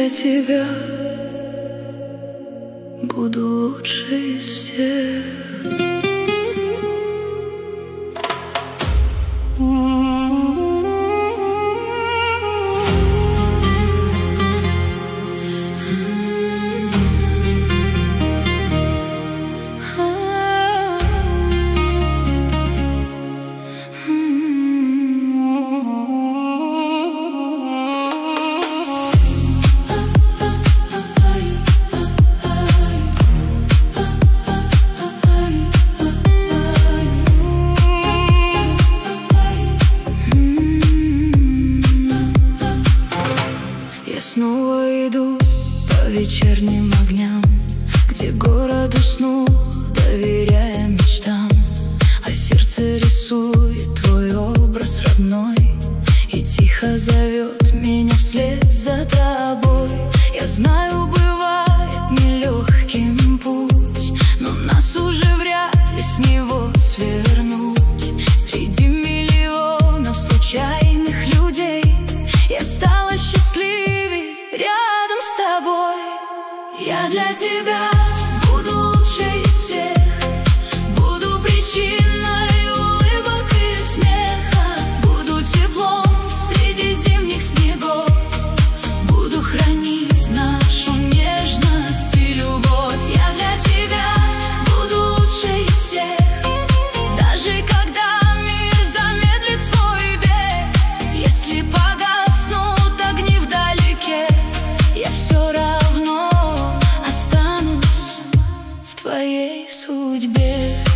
тебя буду лучше из всех. Снова иду по вечерним огням, где город уснул, доверяя мечтам. А сердце рисует твой образ родной и тихо зовет меня вслед за тобой. Я знаю, бывает нелегким путь, но нас уже вряд ли с него свернуть. Среди миллионов случайных людей я стала счастливей рядом с тобой. Я для тебя буду лучше из всех, буду причиной улыбок и смеха, буду теплом среди зимних снегов, буду хранить нашу нежность и любовь. Я для тебя буду лучше из всех, даже когда мир замедлит свой бег. Если погаснут огни вдалеке, я все равно останусь в твоей судьбе.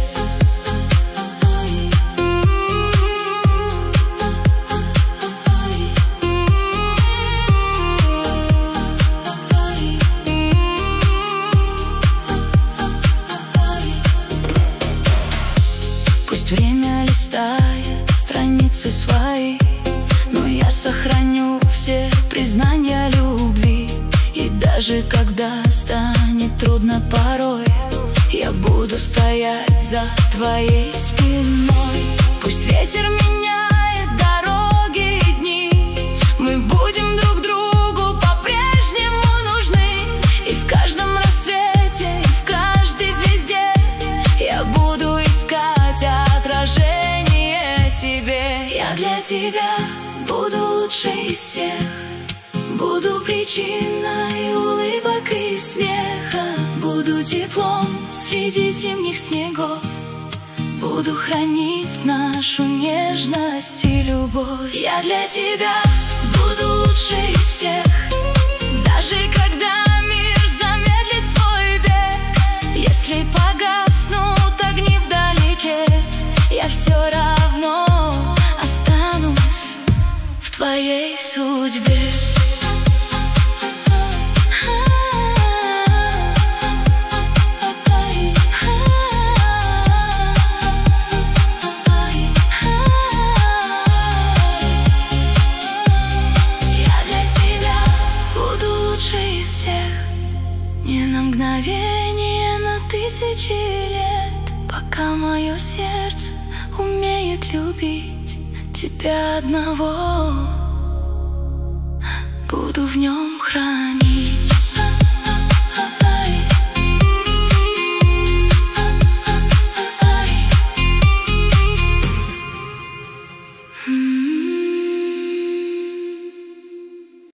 Пусть время листает страницы свои, но я сохраню все признания любви. И даже когда станет трудно порой, я буду стоять за твоей спиной. Пусть ветер меняет дороги и дни, мы будем друг другу по-прежнему нужны. И в каждом рассвете, и в каждой звезде я буду искать отражение тебе. Я для тебя буду лучше из всех, буду причиной улыбок и смеха, буду теплом среди зимних снегов, буду хранить нашу нежность и любовь. Я для тебя буду лучше из всех, даже когда мир замедлит свой бег. Если погаснут огни вдалеке, я все равно останусь в твоей судьбе. Не на мгновение, на тысячи лет, пока мое сердце умеет любить тебя одного, буду в нем хранить.